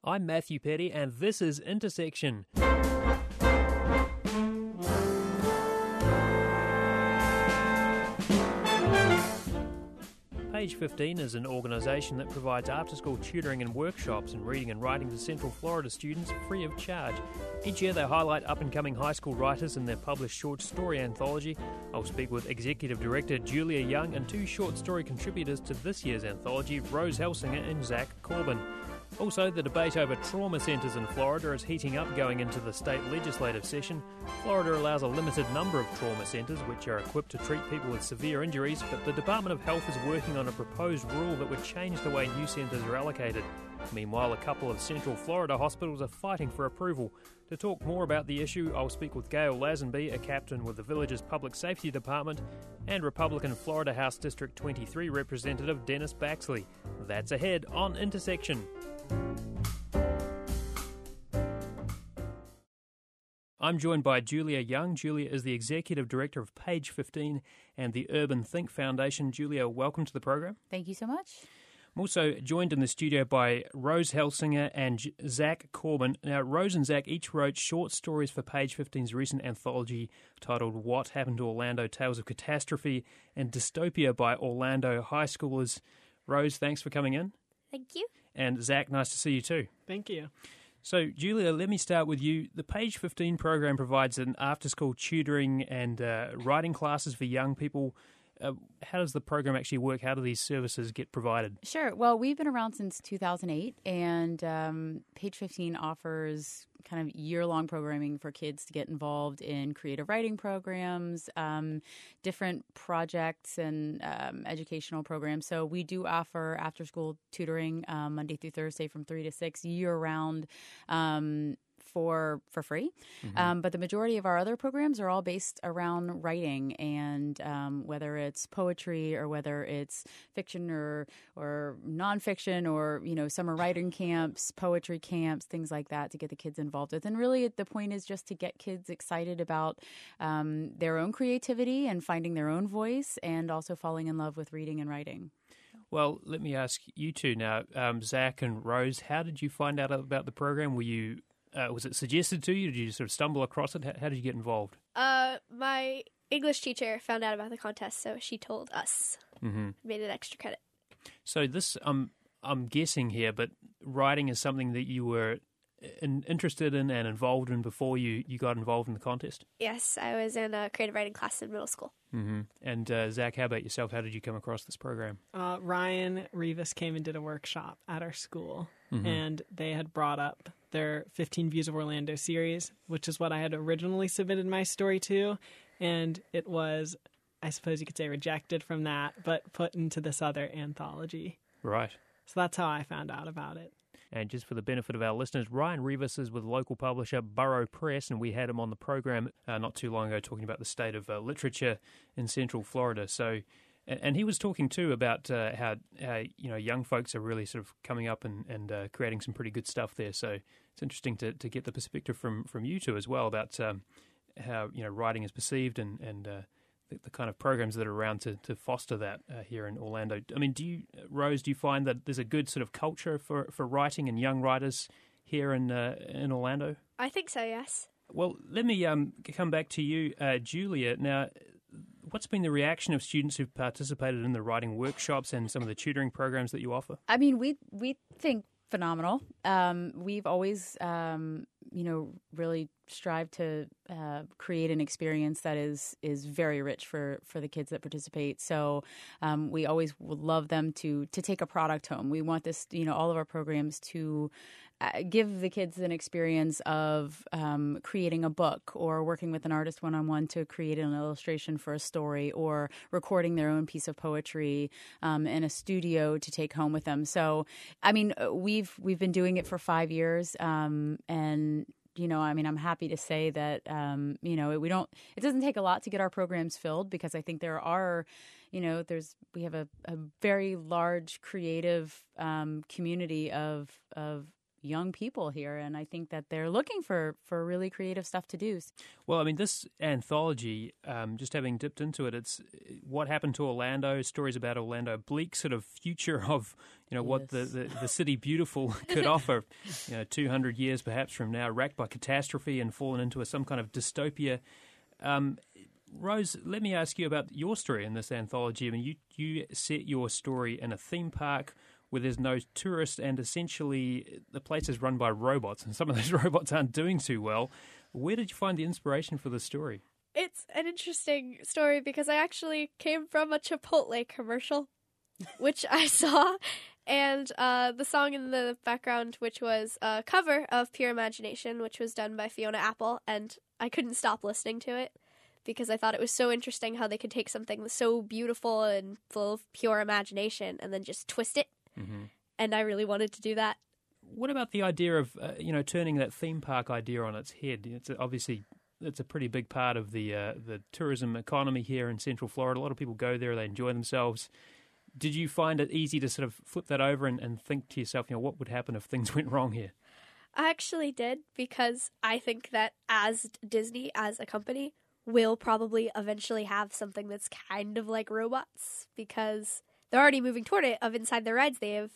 I'm Matthew Petty, and this is Intersection. Page 15 is an organisation that provides after-school tutoring and workshops in reading and writing to Central Florida students free of charge. Each year they highlight up-and-coming high school writers in their published short story anthology. I'll speak with Executive Director Julia Young and two short story contributors to this year's anthology, Rose Helsinger and Zach Corbin. Also, the debate over trauma centres in Florida is heating up going into the state legislative session. Florida allows a limited number of trauma centres which are equipped to treat people with severe injuries, but the Department of Health is working on a proposed rule that would change the way new centres are allocated. Meanwhile, a couple of Central Florida hospitals are fighting for approval. To talk more about the issue, I'll speak with Gail Lazenby, a captain with the village's Public Safety Department, and Republican Florida House District 23 Representative Dennis Baxley. That's ahead on Intersection. I'm joined by Julia Young. Julia is the Executive Director of Page 15 and the Urban Think Foundation. Julia, welcome to the program. Thank you so much. I'm also joined in the studio by Rose Helsinger and Zach Corbin. Now, Rose and Zach each wrote short stories for Page 15's recent anthology titled What Happened to Orlando? Tales of Catastrophe and Dystopia by Orlando High Schoolers. Rose, thanks for coming in. Thank you. And Zach, nice to see you too. Thank you. So, Julia, let me start with you. The Page 15 program provides an after-school tutoring and writing classes for young people. How does the program actually work? How do these services get provided? Sure. Well, we've been around since 2008, and Page 15 offers kind of year-long programming for kids to get involved in creative writing programs, different projects and educational programs. So we do offer after-school tutoring Monday through Thursday from 3 to 6 year-round for free. Mm-hmm. But the majority of our other programs are all based around writing, and whether it's poetry or whether it's fiction or nonfiction or, summer writing camps, poetry camps, things like that to get the kids involved with. And really the point is just to get kids excited about their own creativity and finding their own voice and also falling in love with reading and writing. Well, let me ask you two now, Zach and Rose, how did you find out about the program? Were you was it suggested to you? Did you sort of stumble across it? How did you get involved? My English teacher found out about the contest, so she told us. Mm-hmm. Made it extra credit. So this, I'm guessing here, but writing is something that you were interested in and involved in before you got involved in the contest? Yes, I was in a creative writing class in middle school. Mm-hmm. And Zach, how about yourself? How did you come across this program? Ryan Rivas came and did a workshop at our school, Mm-hmm. and they had brought up their 15 Views of Orlando series, which is what I had originally submitted my story to, and it was, I suppose you could say, rejected from that, but put into this other anthology. Right. So that's how I found out about it. And just for the benefit of our listeners, Ryan Rivas is with local publisher Burrow Press, and we had him on the program not too long ago talking about the state of literature in Central Florida. So, and he was talking too about how young folks are really sort of coming up and creating some pretty good stuff there. So it's interesting to get the perspective from you two as well about how writing is perceived and the kind of programs that are around to foster that here in Orlando. I mean, Rose, do you find that there's a good sort of culture for writing and young writers here in Orlando? I think so, yes. Well, let me come back to you, Julia. Now, what's been the reaction of students who've participated in the writing workshops and some of the tutoring programs that you offer? I mean, we think phenomenal. We've always, really strived to create an experience that is very rich for the kids that participate. So we always would love them to take a product home. We want this, all of our programs to give the kids an experience of creating a book or working with an artist one-on-one to create an illustration for a story or recording their own piece of poetry in a studio to take home with them. So, I mean, we've been doing it for 5 years, and I'm happy to say that, it doesn't take a lot to get our programs filled because I think there are, we have a very large creative community of young people here, and I think that they're looking for really creative stuff to do. Well, I mean, this anthology, just having dipped into it, it's what happened to Orlando, stories about Orlando, bleak sort of future of, what the city beautiful could offer, 200 years perhaps from now, racked by catastrophe and fallen into some kind of dystopia. Rose, let me ask you about your story in this anthology. I mean, you set your story in a theme park where there's no tourists, and essentially the place is run by robots, and some of those robots aren't doing too well. Where did you find the inspiration for this story? It's an interesting story because I actually came from a Chipotle commercial, which I saw, and the song in the background, which was a cover of Pure Imagination, which was done by Fiona Apple, and I couldn't stop listening to it because I thought it was so interesting how they could take something so beautiful and full of pure imagination and then just twist it. Mm-hmm. And I really wanted to do that. What about the idea of, turning that theme park idea on its head? It's a pretty big part of the tourism economy here in Central Florida. A lot of people go there, they enjoy themselves. Did you find it easy to sort of flip that over and think to yourself, what would happen if things went wrong here? I actually did, because I think that as Disney, as a company, will probably eventually have something that's kind of like robots, because they're already moving toward it. Of inside the rides, they have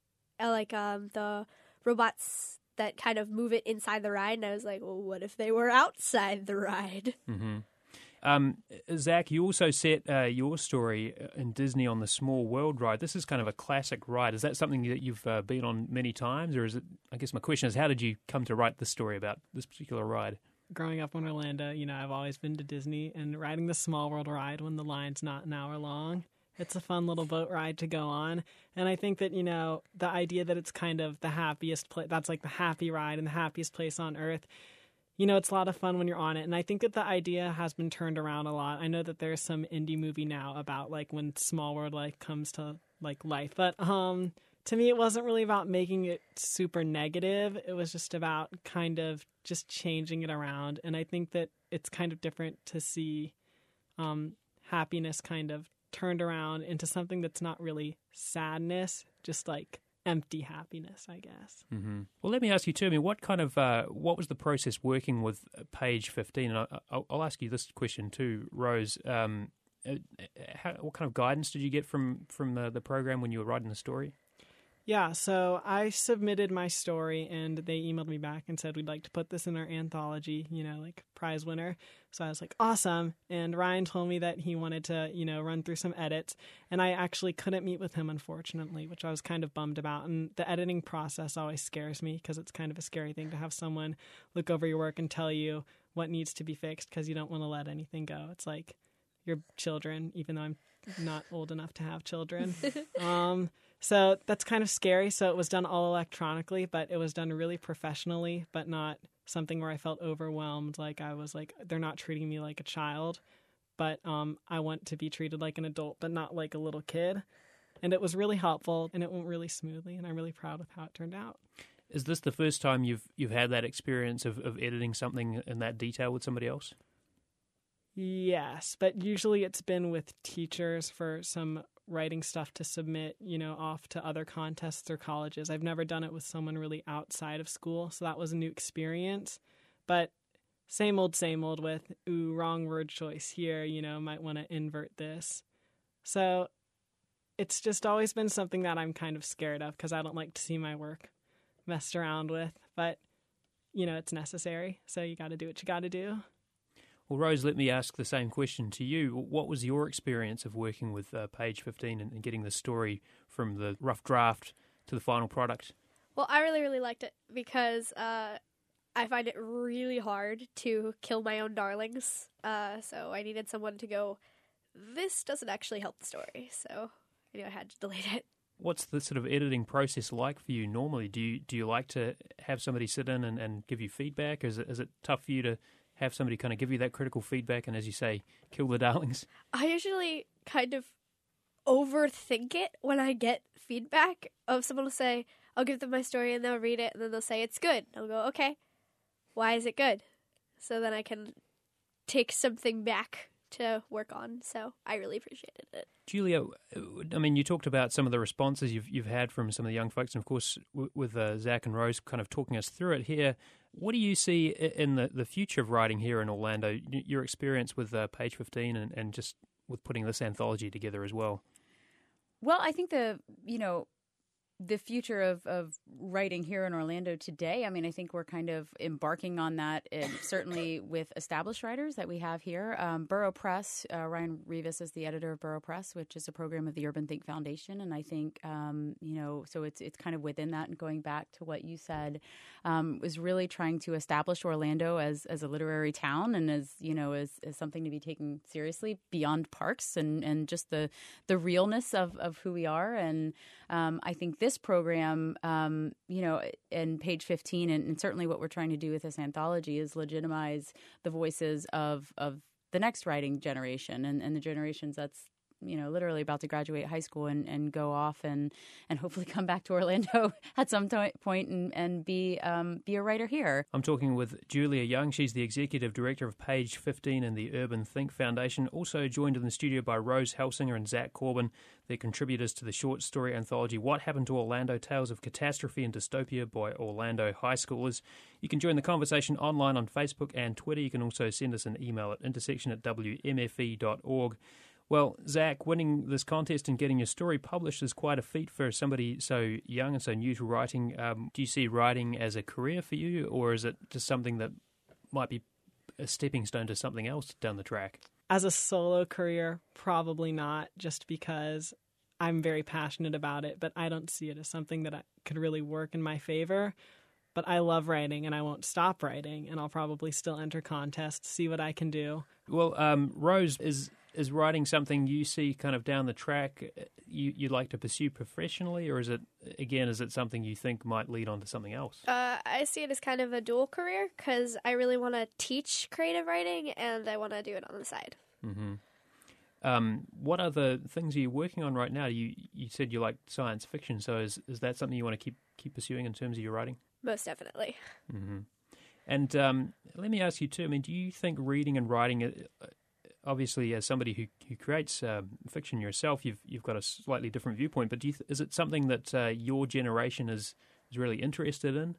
the robots that kind of move it inside the ride. And I was like, well, what if they were outside the ride? Mm-hmm. Zach, you also set your story in Disney on the Small World ride. This is kind of a classic ride. Is that something that you've been on many times, or is it? I guess my question is, how did you come to write this story about this particular ride? Growing up in Orlando, I've always been to Disney, and riding the Small World ride when the line's not an hour long. It's a fun little boat ride to go on. And I think that, the idea that it's kind of the happiest place, that's like the happy ride and the happiest place on earth. It's a lot of fun when you're on it. And I think that the idea has been turned around a lot. I know that there's some indie movie now about like when Small World comes to like life. But to me, it wasn't really about making it super negative. It was just about kind of just changing it around. And I think that it's kind of different to see happiness kind of turned around into something that's not really sadness, just like empty happiness, I guess. Mm-hmm. Well, let me ask you too. I mean, what was the process working with Page 15? And I'll ask you this question too, Rose. What kind of guidance did you get from the program when you were writing the story? Yeah, so I submitted my story, and they emailed me back and said, we'd like to put this in our anthology, prize winner. So I was like, awesome. And Ryan told me that he wanted to, run through some edits. And I actually couldn't meet with him, unfortunately, which I was kind of bummed about. And the editing process always scares me, because it's kind of a scary thing to have someone look over your work and tell you what needs to be fixed, because you don't want to let anything go. It's like your children, even though I'm not old enough to have children. So that's kind of scary. So it was done all electronically, but it was done really professionally, but not something where I felt overwhelmed. Like I was like, they're not treating me like a child, but I want to be treated like an adult, but not like a little kid. And it was really helpful, and it went really smoothly, and I'm really proud of how it turned out. Is this the first time you've had that experience of editing something in that detail with somebody else? Yes, but usually it's been with teachers for some writing stuff to submit, off to other contests or colleges. I've never done it with someone really outside of school, so that was a new experience. But same old with, wrong word choice here, might want to invert this. So it's just always been something that I'm kind of scared of, because I don't like to see my work messed around with. But, it's necessary, so you got to do what you got to do. Well, Rose, let me ask the same question to you. What was your experience of working with Page 15 and getting the story from the rough draft to the final product? Well, I really, really liked it, because I find it really hard to kill my own darlings. So I needed someone to go, this doesn't actually help the story. So I knew I had to delete it. What's the sort of editing process like for you normally? Do you like to have somebody sit in and give you feedback? Is it tough for you to have somebody kind of give you that critical feedback and, as you say, kill the darlings? I usually kind of overthink it when I get feedback of someone will say, I'll give them my story and they'll read it and then they'll say it's good. I'll go, okay, why is it good? So then I can take something back to work on. So I really appreciated it. Julia, I mean, you talked about some of the responses you've had from some of the young folks, and of course, with Zach and Rose kind of talking us through it here. What do you see in the future of writing here in Orlando? Your experience with Page 15 and just with putting this anthology together as well. Well, I think the future of writing here in Orlando today, I mean, I think we're kind of embarking on that, certainly with established writers that we have here. Borough Press, Ryan Rivas is the editor of Borough Press, which is a program of the Urban Think Foundation. And I think, so it's kind of within that, and going back to what you said, was really trying to establish Orlando as a literary town and as something to be taken seriously beyond parks and just the realness of who we are. And I think this program, and Page 15, and certainly what we're trying to do with this anthology is legitimize the voices of the next writing generation and the generations that's literally about to graduate high school and go off and hopefully come back to Orlando at some point and be a writer here. I'm talking with Julia Young. She's the Executive Director of Page 15 and the Urban Think Foundation. Also joined in the studio by Rose Helsinger and Zach Corbin. They're contributors to the short story anthology What Happened to Orlando? Tales of Catastrophe and Dystopia by Orlando High Schoolers. You can join the conversation online on Facebook and Twitter. You can also send us an email at intersection@wmfe.org. Well, Zach, winning this contest and getting your story published is quite a feat for somebody so young and so new to writing. Do you see writing as a career for you, or is it just something that might be a stepping stone to something else down the track? As a solo career, probably not, just because I'm very passionate about it, but I don't see it as something that could really work in my favor. But I love writing, and I won't stop writing, and I'll probably still enter contests, see what I can do. Well, Rose, is writing something you see kind of down the track you'd like to pursue professionally, or is it something you think might lead on to something else? I see it as kind of a dual career because I really want to teach creative writing and I want to do it on the side. Mm-hmm. What other things are you working on right now? You said you like science fiction, so is that something you want to keep pursuing in terms of your writing? Most definitely. Mm-hmm. And let me ask you too, I mean, do you think reading and writing, obviously as somebody who creates fiction yourself, you've got a slightly different viewpoint, but is it something that your generation is really interested in?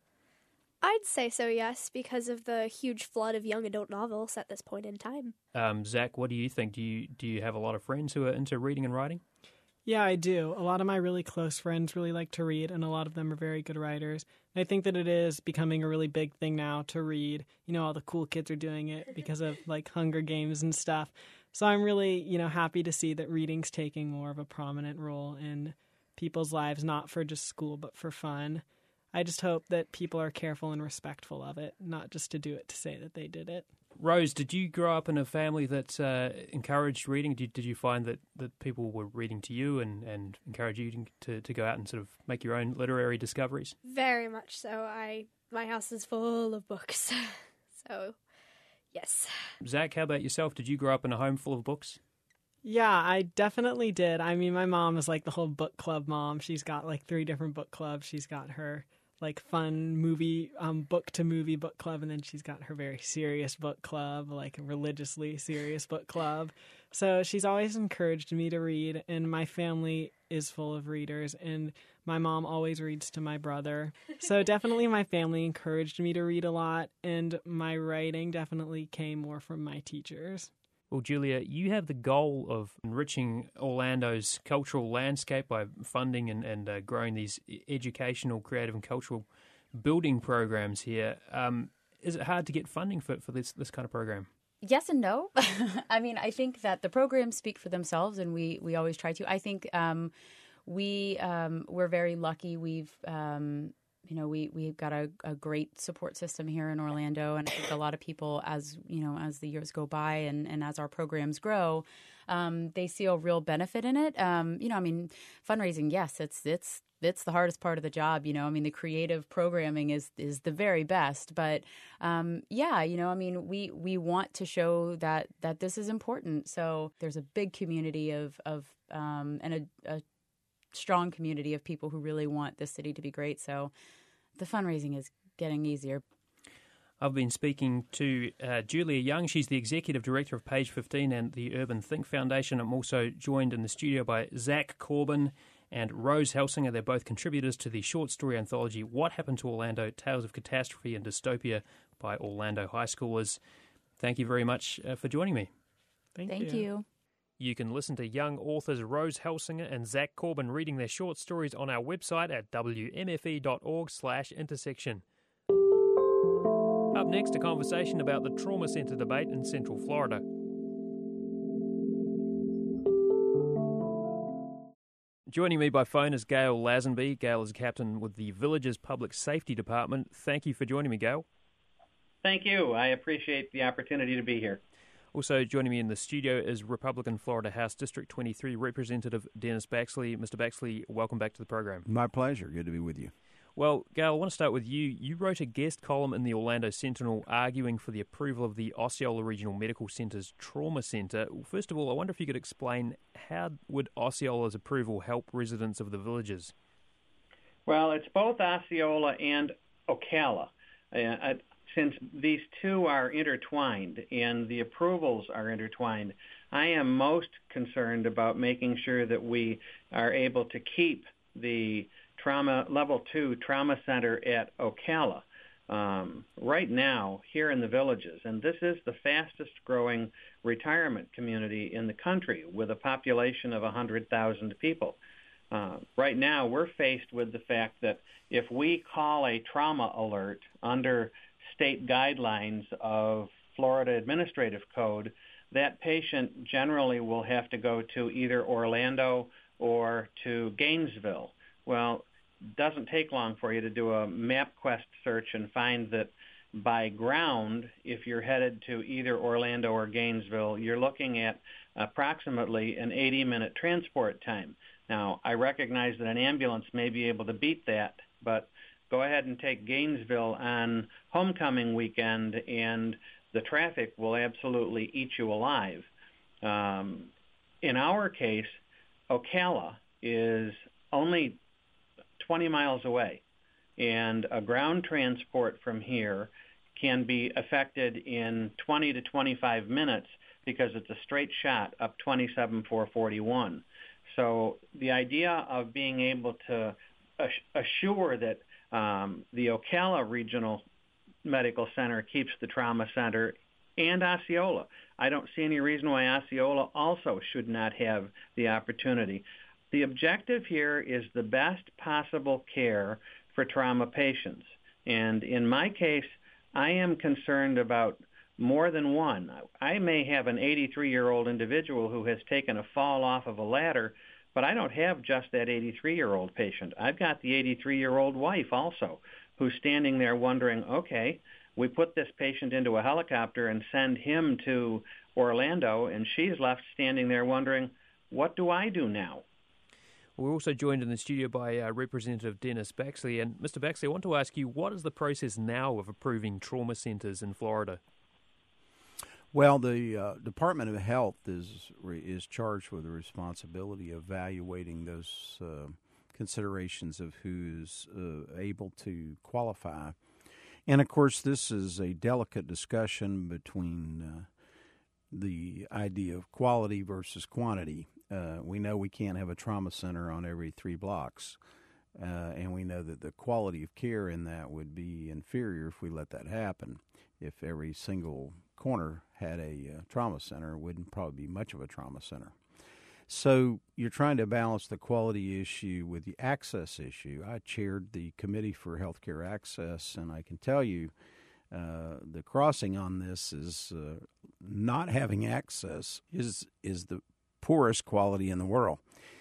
I'd say so, yes, because of the huge flood of young adult novels at this point in time. Zach, what do you think? Do you have a lot of friends who are into reading and writing? Yeah, I do. A lot of my really close friends really like to read, and a lot of them are very good writers. And I think that it is becoming a really big thing now to read. All the cool kids are doing it because of Hunger Games and stuff. So I'm really, happy to see that reading's taking more of a prominent role in people's lives, not for just school, but for fun. I just hope that people are careful and respectful of it, not just to do it to say that they did it. Rose, did you grow up in a family that encouraged reading? Did you find that people were reading to you and encourage you to go out and sort of make your own literary discoveries? Very much so. My house is full of books. So, yes. Zach, how about yourself? Did you grow up in a home full of books? Yeah, I definitely did. I mean, my mom is like the whole book club mom. She's got 3 different book clubs. She's got her fun movie, book to movie book club, and then she's got her very serious book club, a religiously serious book club. So she's always encouraged me to read, and my family is full of readers, and my mom always reads to my brother. So definitely my family encouraged me to read a lot, and my writing definitely came more from my teachers. Well, Julia, you have the goal of enriching Orlando's cultural landscape by funding and growing these educational, creative and cultural building programs here. Is it hard to get funding for this kind of program? Yes and no. I mean, I think that the programs speak for themselves, and we always try to. I think we're very lucky. We've got a great support system here in Orlando, and I think a lot of people, as the years go by and as our programs grow, they see a real benefit in it. Fundraising, yes, it's the hardest part of the job. The creative programming is the very best, but we want to show that this is important. So there's a big community and a strong community of people who really want this city to be great. So the fundraising is getting easier. I've been speaking to Julia Young. She's the Executive Director of Page 15 and the Urban Think Foundation. I'm also joined in the studio by Zach Corbin and Rose Helsinger. They're both contributors to the short story anthology What Happened to Orlando? Tales of Catastrophe and Dystopia by Orlando High Schoolers. Thank you very much for joining me. Thank you. You can listen to young authors Rose Helsinger and Zach Corbin reading their short stories on our website at wmfe.org/intersection. Up next, a conversation about the trauma centre debate in Central Florida. Joining me by phone is Gail Lazenby. Gail is captain with the Villages Public Safety Department. Thank you for joining me, Gail. Thank you. I appreciate the opportunity to be here. Also joining me in the studio is Republican Florida House District 23 Representative Dennis Baxley. Mr. Baxley, welcome back to the program. My pleasure. Good to be with you. Well, Gail, I want to start with you. You wrote a guest column in the Orlando Sentinel arguing for the approval of the Osceola Regional Medical Center's Trauma Center. First of all, I wonder if you could explain how would Osceola's approval help residents of the villages? Well, it's both Osceola and Ocala. Since these two are intertwined and the approvals are intertwined, I am most concerned about making sure that we are able to keep the Level 2 Trauma Center at Ocala. Right now, here in the villages, and this is the fastest growing retirement community in the country with a population of 100,000 people. Right now, we're faced with the fact that if we call a trauma alert under state guidelines of Florida Administrative Code, that patient generally will have to go to either Orlando or to Gainesville. Well, it doesn't take long for you to do a MapQuest search and find that by ground, if you're headed to either Orlando or Gainesville, you're looking at approximately an 80-minute transport time. Now, I recognize that an ambulance may be able to beat that, but go ahead and take Gainesville on homecoming weekend, and the traffic will absolutely eat you alive. In our case, Ocala is only 20 miles away, and a ground transport from here can be effected in 20 to 25 minutes because it's a straight shot up 27441. So the idea of being able to assure that the Ocala Regional Medical Center keeps the trauma center and Osceola, I don't see any reason why Osceola also should not have the opportunity. The objective here is the best possible care for trauma patients. And in my case, I am concerned about more than one. I may have an 83-year-old individual who has taken a fall off of a ladder, but I don't have just that 83-year-old patient. I've got the 83-year-old wife also who's standing there wondering, okay, we put this patient into a helicopter and send him to Orlando, and she's left standing there wondering, what do I do now? We're also joined in the studio by Representative Dennis Baxley. And Mr. Baxley, I want to ask you, what is the process now of approving trauma centers in Florida? Well, the Department of Health is charged with the responsibility of evaluating those considerations of who's able to qualify. And, of course, this is a delicate discussion between the idea of quality versus quantity. We know we can't have a trauma center on every 3 blocks, and we know that the quality of care in that would be inferior if we let that happen. If every single corner had a trauma center, it wouldn't probably be much of a trauma center. So you're trying to balance the quality issue with the access issue. I chaired the Committee for Healthcare Access, and I can tell you the crossing on this is not having access is the poorest quality in the world.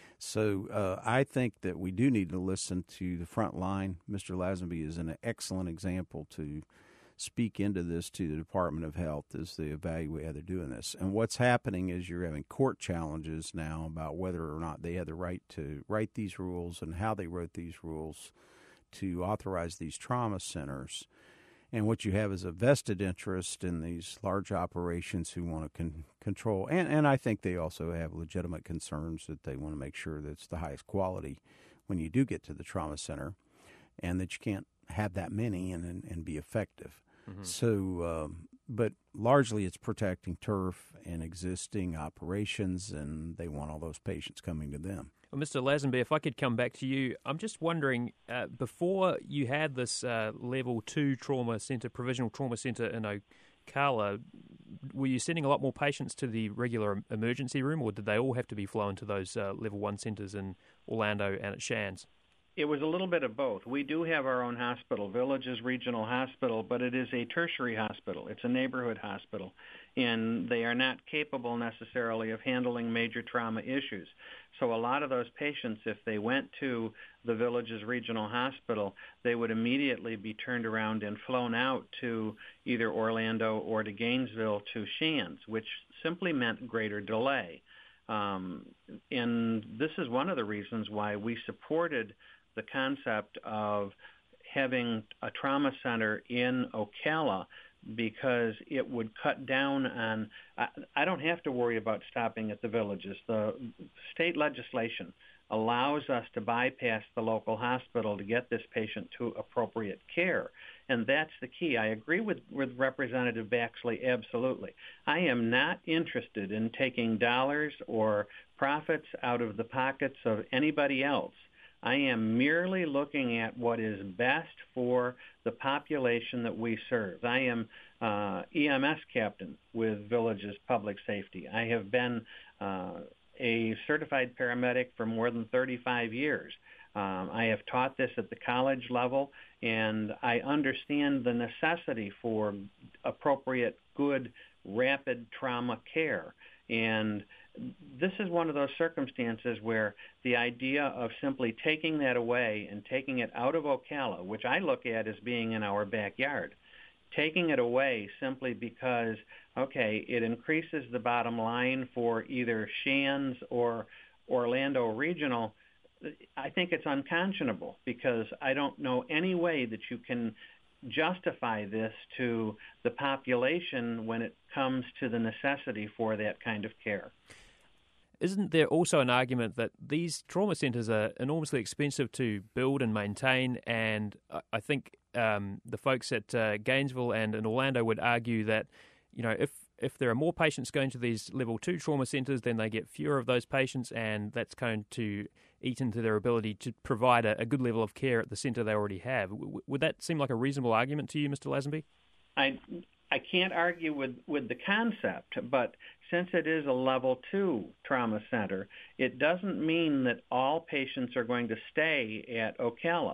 So I think that we do need to listen to the front line. Mr. Lazenby is an excellent example to speak into this to the Department of Health as they evaluate how they're doing this. And what's happening is you're having court challenges now about whether or not they had the right to write these rules and how they wrote these rules to authorize these trauma centers. And what you have is a vested interest in these large operations who want to control. And I think they also have legitimate concerns that they want to make sure that it's the highest quality when you do get to the trauma center and that you can't have that many and be effective. So, but largely it's protecting turf and existing operations, and they want all those patients coming to them. Well, Mr. Lazenby, if I could come back to you, I'm just wondering, before you had this Level 2 trauma centre, provisional trauma centre in Ocala, were you sending a lot more patients to the regular emergency room, or did they all have to be flown to those Level 1 centres in Orlando and at Shands? It was a little bit of both. We do have our own hospital, Villages Regional Hospital, but it is a tertiary hospital. It's a neighborhood hospital, and they are not capable necessarily of handling major trauma issues. So a lot of those patients, if they went to the Villages Regional Hospital, they would immediately be turned around and flown out to either Orlando or to Gainesville to Shands, which simply meant greater delay. And this is one of the reasons why we supported the concept of having a trauma center in Ocala, because it would cut down on, I don't have to worry about stopping at the Villages. The state legislation allows us to bypass the local hospital to get this patient to appropriate care. And that's the key. I agree with Representative Baxley, absolutely. I am not interested in taking dollars or profits out of the pockets of anybody else. I am merely looking at what is best for the population that we serve. I am EMS captain with Villages Public Safety. I have been a certified paramedic for more than 35 years. I have taught this at the college level, and I understand the necessity for appropriate, good, rapid trauma care. And this is one of those circumstances where the idea of simply taking that away and taking it out of Ocala, which I look at as being in our backyard, taking it away simply because, okay, it increases the bottom line for either Shands or Orlando Regional, I think it's unconscionable, because I don't know any way that you can justify this to the population when it comes to the necessity for that kind of care. Isn't there also an argument that these trauma centres are enormously expensive to build and maintain? And I think the folks at Gainesville and in Orlando would argue that, you know, if there are more patients going to these Level 2 trauma centres, then they get fewer of those patients, and that's going to eat into their ability to provide a good level of care at the centre they already have. Would that seem like a reasonable argument to you, Mr. Lazenby? I can't argue with the concept, but since it is a Level 2 trauma center, it doesn't mean that all patients are going to stay at Ocala.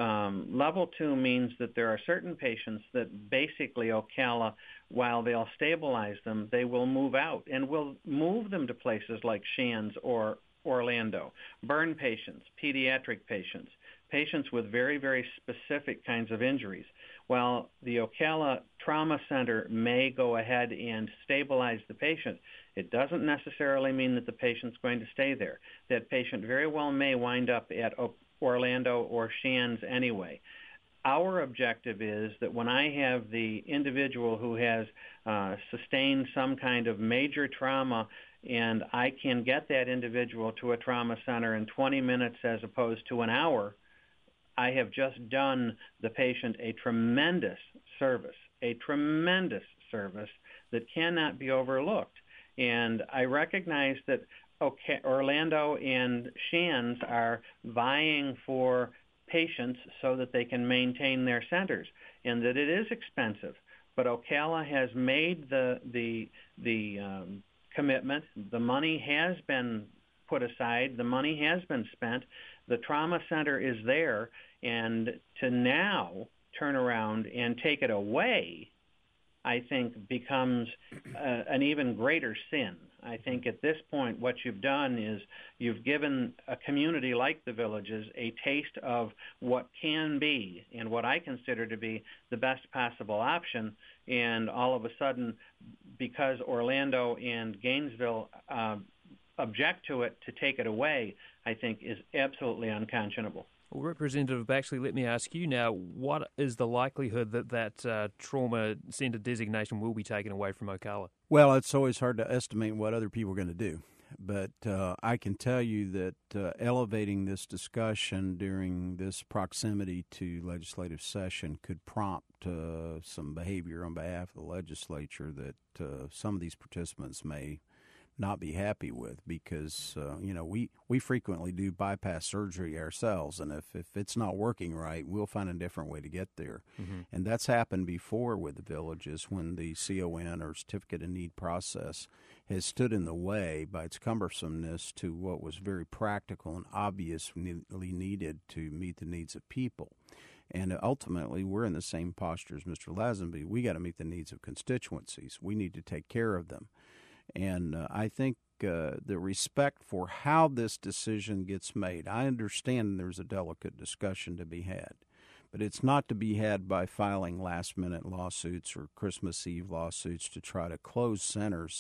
Level 2 means that there are certain patients that basically Ocala, while they'll stabilize them, they will move out, and we'll move them to places like Shands or Orlando. Burn patients, pediatric patients, patients with very, very specific kinds of injuries. While the Ocala Trauma Center may go ahead and stabilize the patient, it doesn't necessarily mean that the patient's going to stay there. That patient very well may wind up at Orlando or Shands anyway. Our objective is that when I have the individual who has sustained some kind of major trauma, and I can get that individual to a trauma center in 20 minutes as opposed to an hour, I have just done the patient a tremendous service that cannot be overlooked. And I recognize that Orlando and Shands are vying for patients so that they can maintain their centers, and that it is expensive. But Ocala has made the commitment. The money has been put aside. The money has been spent. The trauma center is there, and to now turn around and take it away, I think, becomes an even greater sin. I think at this point what you've done is you've given a community like the Villages a taste of what can be and what I consider to be the best possible option, and all of a sudden, because Orlando and Gainesville object to it, to take it away, I think is absolutely unconscionable. Well, Representative Baxley, let me ask you now, what is the likelihood that trauma centre designation will be taken away from Ocala? Well, it's always hard to estimate what other people are going to do. but I can tell you that elevating this discussion during this proximity to legislative session could prompt some behavior on behalf of the legislature that some of these participants may not be happy with, because we frequently do bypass surgery ourselves, and if it's not working right, we'll find a different way to get there. Mm-hmm. And that's happened before with the villages when the CON or certificate of need process has stood in the way by its cumbersomeness to what was very practical and obviously needed to meet the needs of people. And ultimately, we're in the same posture as Mr. Lazenby. We got to meet the needs of constituencies. We need to take care of them. And I think the respect for how this decision gets made, I understand there's a delicate discussion to be had, but it's not to be had by filing last-minute lawsuits or Christmas Eve lawsuits to try to close centers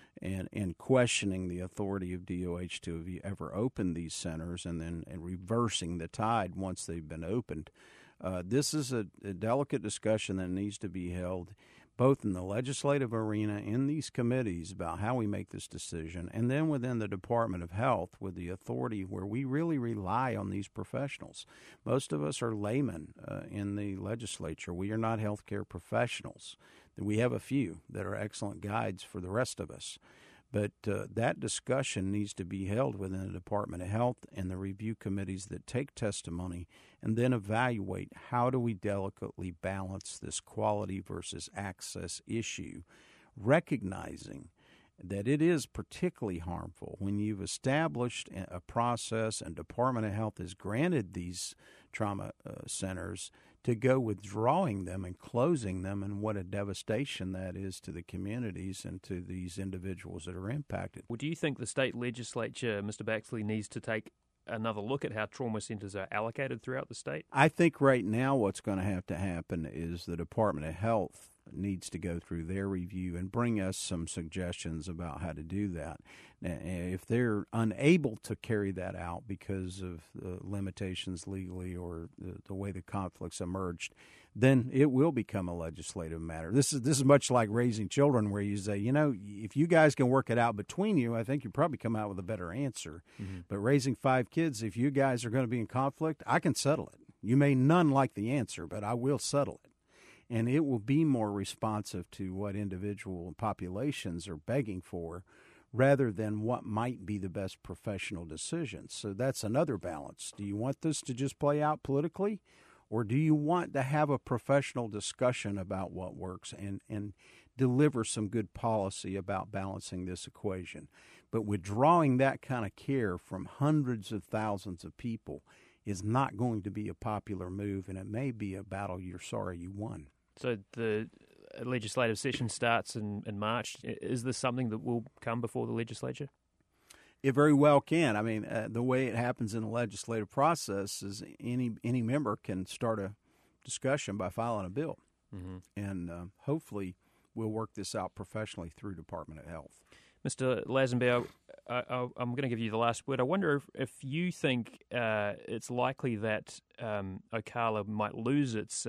and questioning the authority of DOH to have ever opened these centers and reversing the tide once they've been opened. This is a delicate discussion that needs to be held both in the legislative arena, in these committees about how we make this decision, and then within the Department of Health with the authority where we really rely on these professionals. Most of us are laymen in the legislature. We are not healthcare professionals. We have a few that are excellent guides for the rest of us. But that discussion needs to be held within the Department of Health and the review committees that take testimony and then evaluate how do we delicately balance this quality versus access issue, recognizing that it is particularly harmful when you've established a process and Department of Health has granted these trauma centers to go withdrawing them and closing them, and what a devastation that is to the communities and to these individuals that are impacted. Well, do you think the state legislature, Mr. Baxley, needs to take another look at how trauma centers are allocated throughout the state? I think right now what's going to happen is the Department of Health needs to go through their review and bring us some suggestions about how to do that. Now, if they're unable to carry that out because of the limitations legally or the way the conflicts emerged, then it will become a legislative matter. This is much like raising children, where you say, if you guys can work it out between you, I think you probably come out with a better answer. Mm-hmm. But raising 5 kids, if you guys are going to be in conflict, I can settle it. You may none like the answer, but I will settle it. And it will be more responsive to what individual populations are begging for rather than what might be the best professional decisions. So that's another balance. Do you want this to just play out politically, or do you want to have a professional discussion about what works and deliver some good policy about balancing this equation? But withdrawing that kind of care from hundreds of thousands of people is not going to be a popular move, and it may be a battle you're sorry you won. So the legislative session starts in March. Is this something that will come before the legislature? It very well can. I mean, the way it happens in the legislative process is any member can start a discussion by filing a bill. Mm-hmm. And hopefully we'll work this out professionally through Department of Health. Mr. Lazenby, I'm going to give you the last word. I wonder if you think it's likely that Ocala might lose its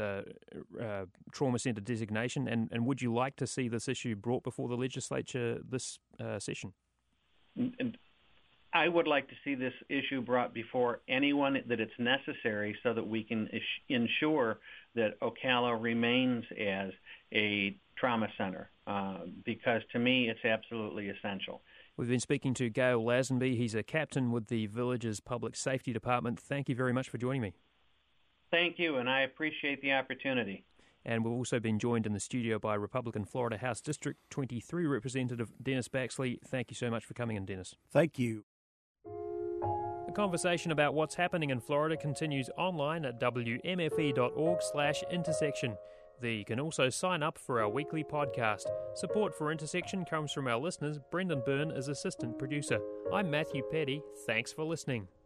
trauma centre designation, and would you like to see this issue brought before the legislature this session? I would like to see this issue brought before anyone that it's necessary so that we can ensure that Ocala remains as a trauma center, because to me it's absolutely essential. We've been speaking to Gail Lazenby. He's a captain with the village's Public Safety Department. Thank you very much for joining me. Thank you, and I appreciate the opportunity. And we've also been joined in the studio by Republican Florida House District 23 Representative Dennis Baxley. Thank you so much for coming in, Dennis. Thank you. The conversation about what's happening in Florida continues online at wmfe.org/intersection. There you can also sign up for our weekly podcast. Support for Intersection comes from our listeners. Brendan Byrne is assistant producer. I'm Matthew Petty. Thanks for listening.